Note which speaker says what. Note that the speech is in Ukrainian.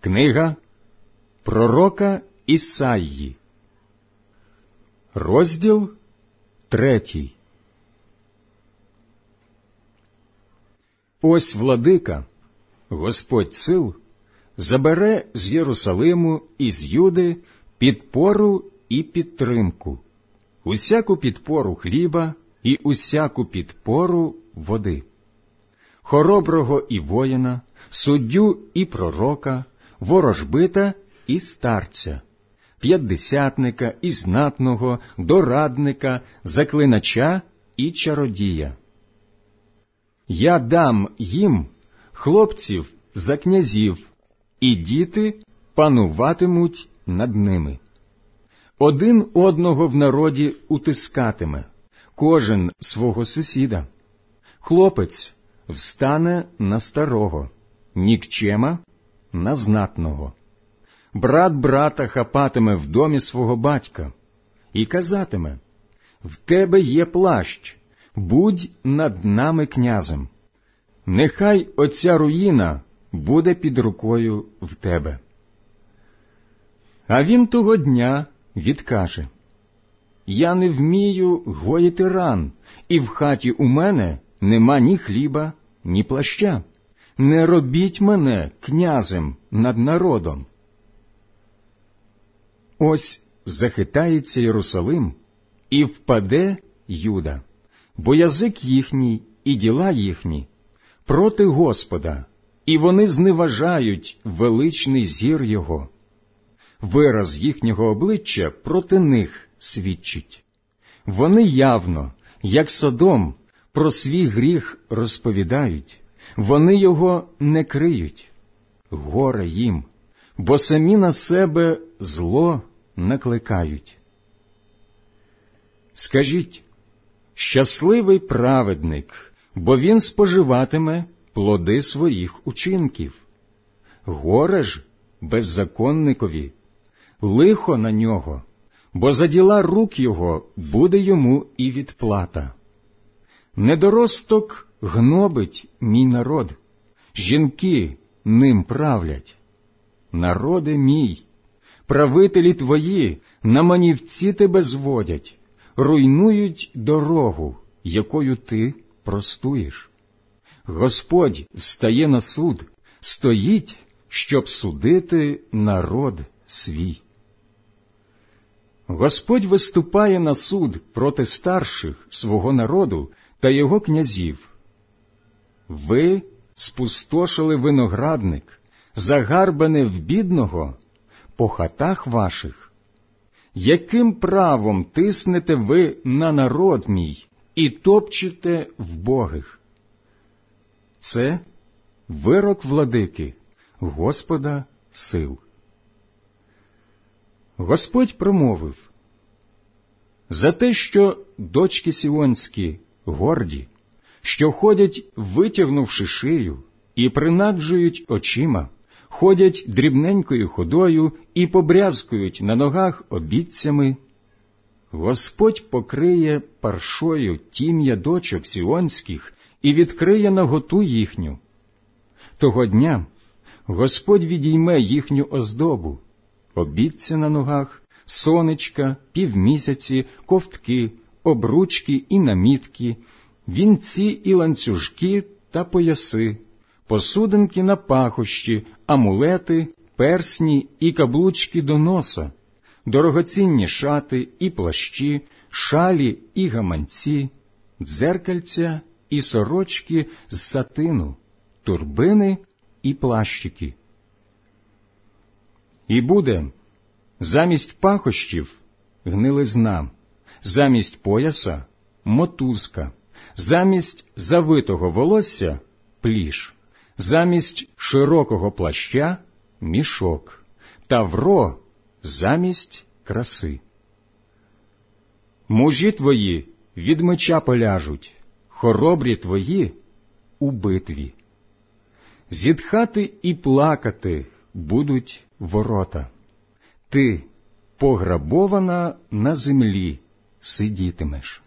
Speaker 1: Книга пророка Ісаї, розділ 3. Ось владика, Господь сил, забере з Єрусалиму і з Юди підпору і підтримку, усяку підпору хліба і усяку підпору води, хороброго і воїна, суддю і пророка, ворожбита і старця, п'ятдесятника і знатного, дорадника, заклинача і чародія. Я дам їм хлопців за князів, і діти пануватимуть над ними. Один одного в народі утискатиме, кожен свого сусіда. Хлопець встане на старого, нікчема на знатного. Брат брата хапатиме в домі свого батька і казатиме: «В тебе є плащ, будь над нами князем. Нехай оця руїна буде під рукою в тебе». А він того дня відкаже: «Я не вмію гоїти ран, і в хаті у мене нема ні хліба, ні плаща. Не робіть мене князем над народом». Ось захитається Єрусалим, і впаде Юда, бо язик їхній і діла їхні проти Господа, і вони зневажають величний зір Його. Вираз їхнього обличчя проти них свідчить. Вони явно, як Содом, про свій гріх розповідають, вони його не криють. Горе їм, бо самі на себе зло накликають. Скажіть: щасливий праведник, бо він споживатиме плоди своїх учинків. Горе ж беззаконникові, лихо на нього, бо за діла рук його буде йому і відплата. Недоросток гнобить мій народ, жінки ним правлять. Народе мій, правителі твої на манівці тебе зводять, руйнують дорогу, якою ти простуєш. Господь встає на суд, стоїть, щоб судити народ свій. Господь виступає на суд проти старших свого народу та його князів. Ви спустошили виноградник, загарбане в бідного по хатах ваших. Яким правом тиснете ви на народ мій і топчете вбогих? Це вирок владики, Господа сил. Господь промовив: за те, що дочки сіонські горді, що ходять, витягнувши шию, і принаджують очима, ходять дрібненькою ходою і побрязкують на ногах обітцями, Господь покриє паршою тім'я дочок сіонських і відкриє наготу їхню. Того дня Господь відійме їхню оздобу, обітці на ногах, сонечка, півмісяці, ковтки, обручки і намітки, вінці і ланцюжки та пояси, посудинки на пахощі, амулети, персні і каблучки до носа, дорогоцінні шати і плащі, шалі і гаманці, дзеркальця і сорочки з сатину, турбини і плащики. І буде замість пахощів гнилизна, замість пояса мотузка, замість завитого волосся пліш, замість широкого плаща мішок, тавро замість краси. Мужі твої від меча поляжуть, хоробрі твої у битві. Зітхати і плакати будуть ворота. Ти, пограбована на землі, сидітимеш.